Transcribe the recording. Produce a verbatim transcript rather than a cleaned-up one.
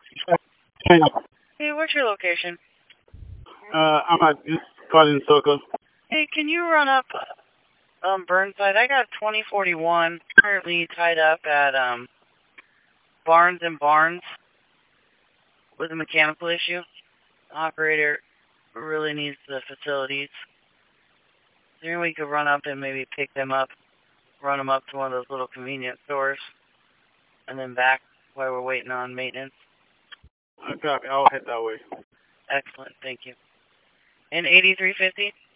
Hey, what's your location? Uh, I'm at Garden Circle. Hey, can you run up um Burnside? I got twenty forty-one currently tied up at um Barnes and Barnes with a mechanical issue. The operator really needs the facilities. Then we could run up and maybe pick them up, run them up to one of those little convenience stores, and then back while we're waiting on maintenance. Okay, I'll head that way. Excellent, thank you. And eighty-three fifty?